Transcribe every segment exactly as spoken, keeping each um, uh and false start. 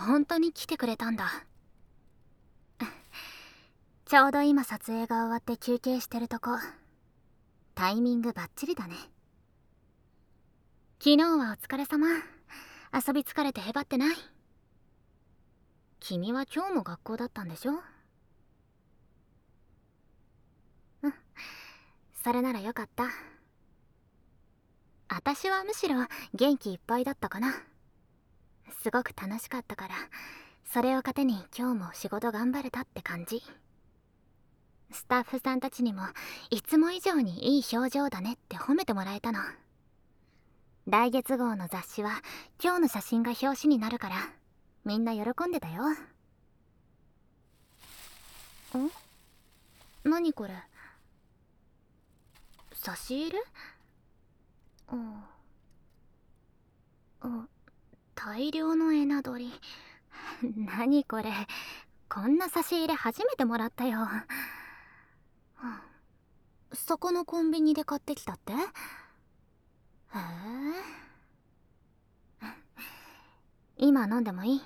本当に来てくれたんだ。ちょうど今撮影が終わって休憩してるとこ。タイミングバッチリだね。昨日はお疲れ様。遊び疲れてへばってない？君は今日も学校だったんでしょ？うん、それならよかった。私はむしろ元気いっぱいだったかな。すごく楽しかったから、それを糧に今日も仕事頑張れたって感じ。スタッフさんたちにもいつも以上にいい表情だねって褒めてもらえたの。来月号の雑誌は今日の写真が表紙になるから、みんな喜んでたよ。ん？何これ？差し入れ？うん。うん、大量のエナドリ。何これ？こんな差し入れ初めてもらったよ。そこのコンビニで買ってきたって？へえ。今飲んでもいい？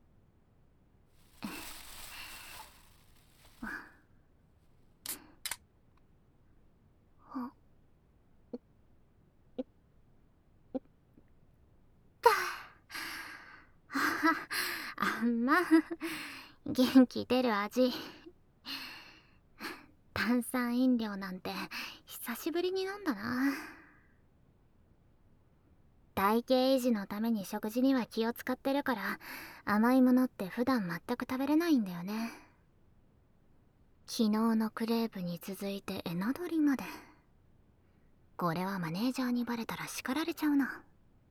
あんま元気出る味。炭酸飲料なんて久しぶりに飲んだな。体型維持のために食事には気を使ってるから、甘いものって普段全く食べれないんだよね。昨日のクレープに続いてエナドリまで。これはマネージャーにバレたら叱られちゃうな。ん？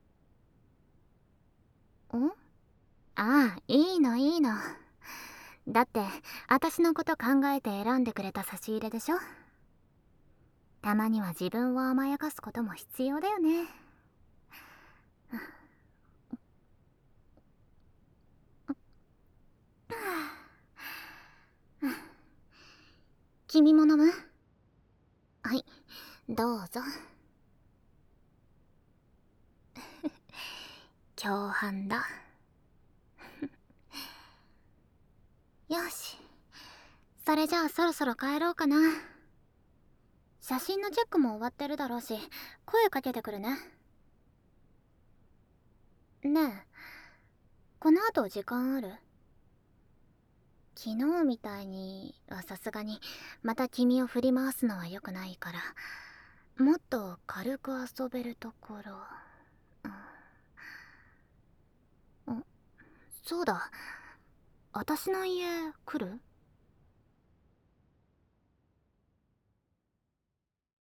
ああ、いいのいいの。だって私のこと考えて選んでくれた差し入れでしょ。たまには自分を甘やかすことも必要だよね。君も飲む？はい、どうぞ。共犯だ。よし、それじゃあそろそろ帰ろうかな。写真のチェックも終わってるだろうし、声かけてくるね。ねえ、この後時間ある？昨日みたいにはさすがにまた君を振り回すのは良くないから、もっと軽く遊べるところ。うん、そうだ、私の家来る？